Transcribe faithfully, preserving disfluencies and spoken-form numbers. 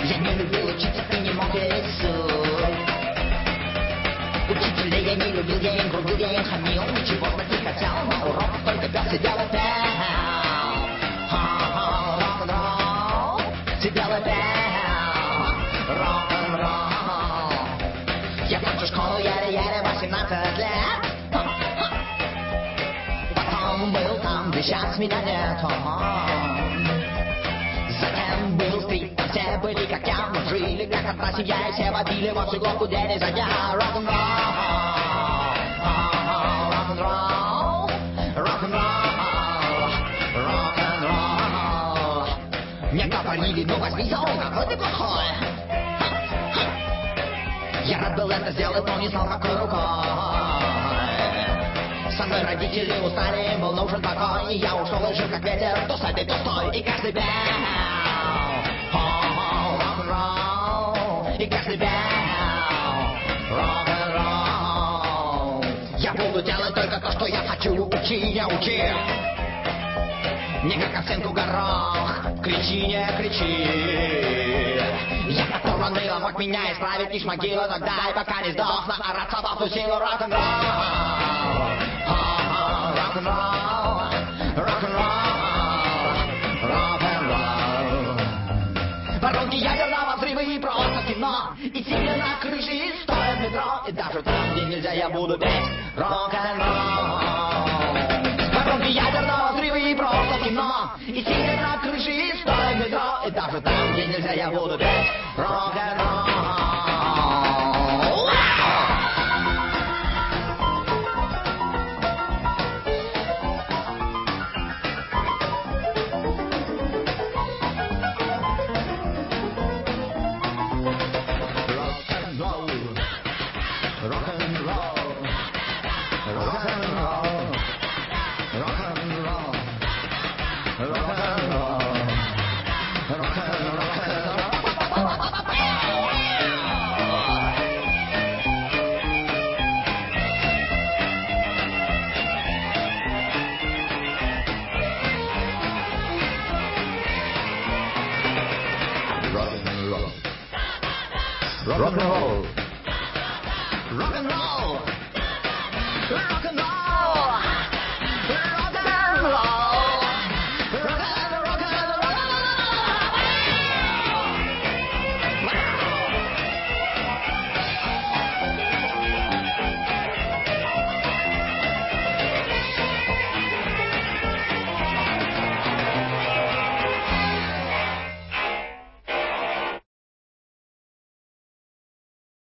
Я не любил учиться и не мог рисовать. Учителей я не любил, я им грубил, я им хамил. Ничего знать не хотел, на уроках только пел, сидел и пел. Рок-н-ролл, сидел и пел. Рок-н-ролл. Я кончу школу еле-еле восемнадцать лет. Потом был там, где сейчас меня нету. Затем был стрит, там все были как я. Мы жили как одна семья, и все водили во всю глотку день изо дня. Рок-н-ролл, рок-н-ролл, рок-н-ролл, рок-н-ролл. Мне говорили, ну возьми за ум, какой ты плохой. Я рад был это сделать, но не знал, какой рукой. Со мной родители устали, им был нужен покой. И я ушел и жил как ветер, то с этой, то с той. И каждый бел, рок-н-ролл. И каждый бел, рок-н-ролл. Я буду делать только то, что я хочу. Учи, я учи. Не как о стенку горох. Кричи, не кричи. Я оторванный ломок, меня исправить лишь могила. Тогда и пока не сдохну, орать во всю силу. Рок-н-ролл, рок-н-ролл, рок-н-ролл, рок-н-ролл. Воронки ядерного взрыва и просто кино. И сидя на крыше, и стоя в метро. И даже там, где нельзя, я буду петь рок-н-ролл. Воронки ядерного взрыва и просто кино. И сидя на крыше, и стоя в метро. И даже там, где нельзя, я буду петь рок-н-ролл. Rock and roll, rock and roll, rock and roll.